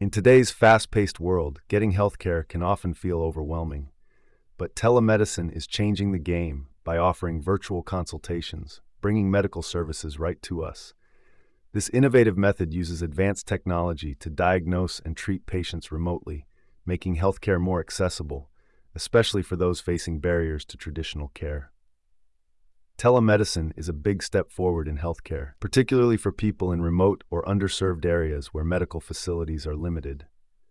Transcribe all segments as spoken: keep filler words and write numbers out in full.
In today's fast-paced world, getting healthcare can often feel overwhelming. But telemedicine is changing the game by offering virtual consultations, bringing medical services right to us. This innovative method uses advanced technology to diagnose and treat patients remotely, making healthcare more accessible, especially for those facing barriers to traditional care. Telemedicine is a big step forward in healthcare, particularly for people in remote or underserved areas where medical facilities are limited.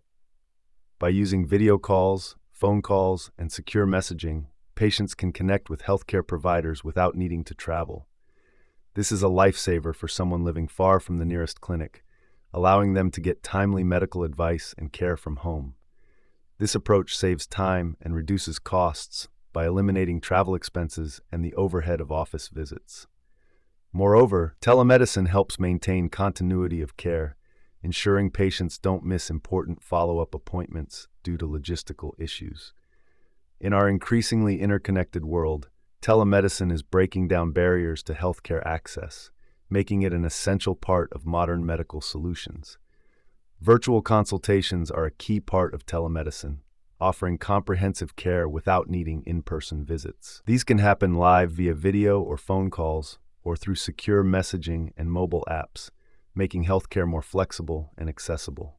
By using video calls, phone calls, and secure messaging, patients can connect with healthcare providers without needing to travel. This is a lifesaver for someone living far from the nearest clinic, allowing them to get timely medical advice and care from home. This approach saves time and reduces costs by eliminating travel expenses and the overhead of office visits. Moreover, telemedicine helps maintain continuity of care, ensuring patients don't miss important follow-up appointments due to logistical issues. In our increasingly interconnected world, telemedicine is breaking down barriers to healthcare access, making it an essential part of modern medical solutions. Virtual consultations are a key part of telemedicine, offering comprehensive care without needing in-person visits. These can happen live via video or phone calls, or through secure messaging and mobile apps, making healthcare more flexible and accessible.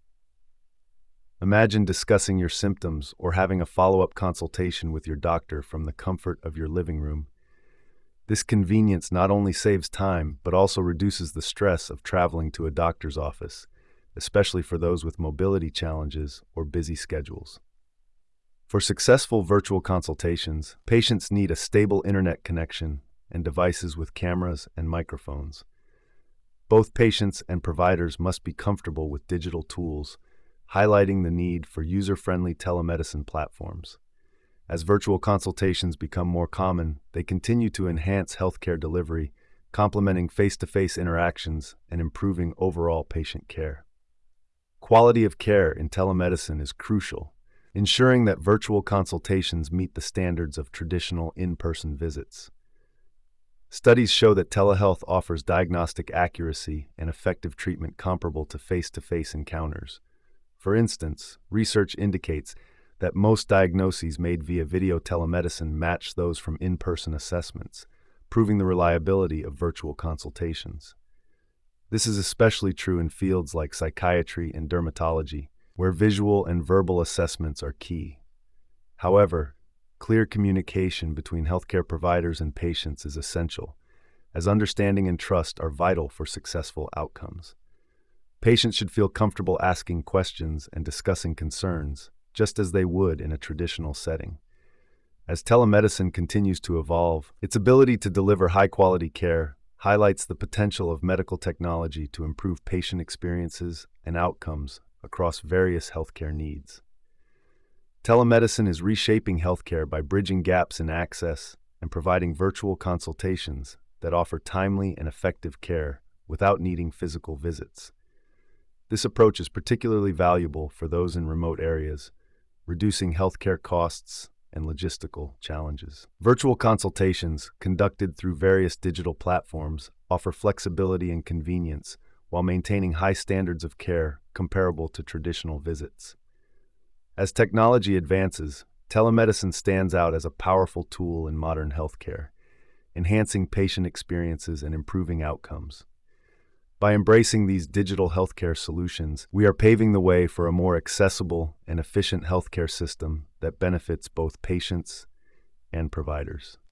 Imagine discussing your symptoms or having a follow-up consultation with your doctor from the comfort of your living room. This convenience not only saves time, but also reduces the stress of traveling to a doctor's office, especially for those with mobility challenges or busy schedules. For successful virtual consultations, patients need a stable internet connection and devices with cameras and microphones. Both patients and providers must be comfortable with digital tools, highlighting the need for user-friendly telemedicine platforms. As virtual consultations become more common, they continue to enhance healthcare delivery, complementing face-to-face interactions and improving overall patient care. Quality of care in telemedicine is crucial, ensuring that virtual consultations meet the standards of traditional in-person visits. Studies show that telehealth offers diagnostic accuracy and effective treatment comparable to face-to-face encounters. For instance, research indicates that most diagnoses made via video telemedicine match those from in-person assessments, proving the reliability of virtual consultations. This is especially true in fields like psychiatry and dermatology, where visual and verbal assessments are key. However, clear communication between healthcare providers and patients is essential, as understanding and trust are vital for successful outcomes. Patients should feel comfortable asking questions and discussing concerns, just as they would in a traditional setting. As telemedicine continues to evolve, its ability to deliver high-quality care highlights the potential of medical technology to improve patient experiences and outcomes across various healthcare needs. Telemedicine is reshaping healthcare by bridging gaps in access and providing virtual consultations that offer timely and effective care without needing physical visits. This approach is particularly valuable for those in remote areas, reducing healthcare costs and logistical challenges. Virtual consultations, conducted through various digital platforms, offer flexibility and convenience while maintaining high standards of care comparable to traditional visits. As technology advances, telemedicine stands out as a powerful tool in modern healthcare, enhancing patient experiences and improving outcomes. By embracing these digital healthcare solutions, we are paving the way for a more accessible and efficient healthcare system that benefits both patients and providers.